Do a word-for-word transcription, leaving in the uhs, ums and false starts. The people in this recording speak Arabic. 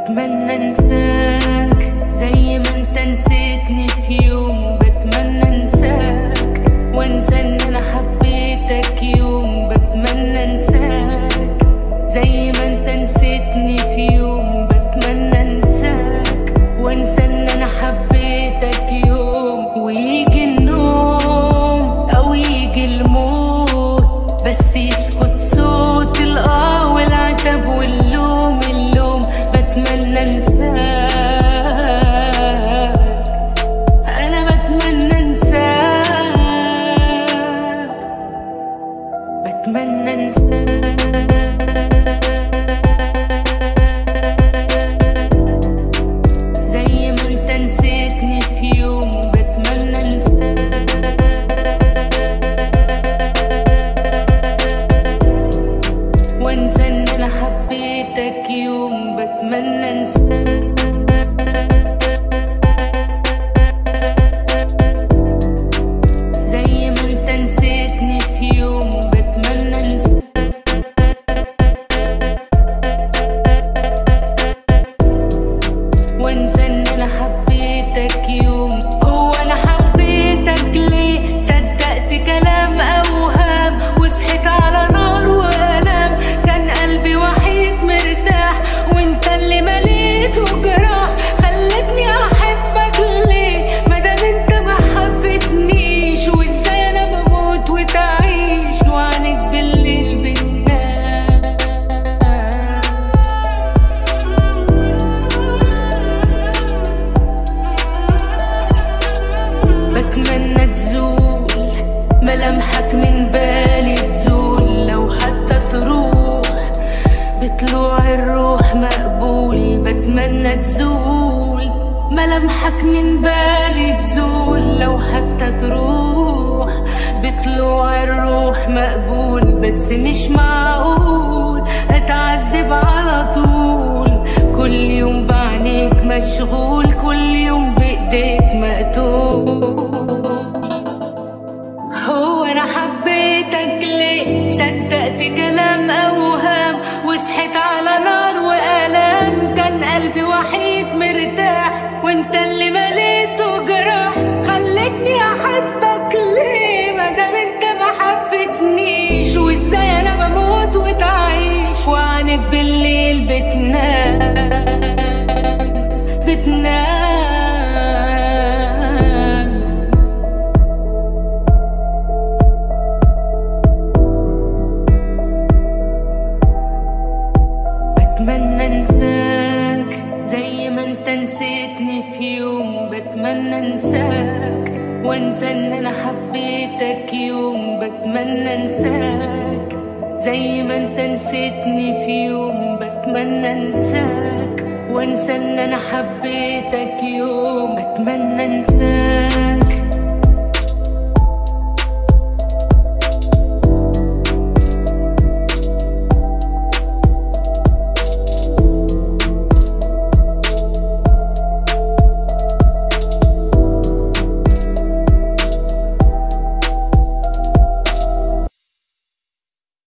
بتمنى انساك زي ما انت نسيتني في يوم. بتمنى انساك وانسى ان انا حبيتك يوم. بتمنى انساك زي ما انت نسيتني في يوم. بتمنى انساك وانسى ان انا حبيتك يوم. ويجي النوم او يجي الموت بس يسكت صوت الاه والعتب واللوم اللوم. بتمنى انساك، انا بتمنى انساك، بتمنى انساك زي ما انت نسيتني في يوم. بتمنى انساك وانسى ان انا حبيتك يوم. بتمنى انساك زي ما انت نسيتني في يوم. بتمنى انساك وانسى ان انا حبيتك يوم. هو انا حبيتك ليه؟ صدقت كلام اوهام وصحيت على نار والام. كان قلبي وحيد مرتاح وانت اللي مليته جراح. خلتني احبك ليه مادام انت ما حبتنيش؟ وازاي انا بموت وتعيش وعنك بالليل بتنام. بتمنى تزول ملامحك من بالي، تزول لو حتى تروح بطلوع الروح مقبول. بتمنى تزول ملامحك من بالي، تزول لو حتى تروح بطلوع الروح مقبول. بس مش معقول اتعذب على طول، كل يوم بعينيك مشغول، كل يوم بايديك مقتول. هو انا حبيتك ليه؟ صدقت كلام اوهام وصحيت على نار والام. كان قلبي وحيد مرتاح وانت اللي مليته جراح. خلتني احبك ليه مادام انت ما حبتنيش؟ وازاي انا بموت وتعيش وعنك بالليل بتنام بتنام. بتمنى انساك زي ما انت نسيتني في يوم. بتمنى انساك وانسى ان انا حبيتك يوم. بتمنى انساك زي ما انت نسيتني في يوم. بتمنى انساك وانسى ان انا حبيتك يوم. بتمنى انساك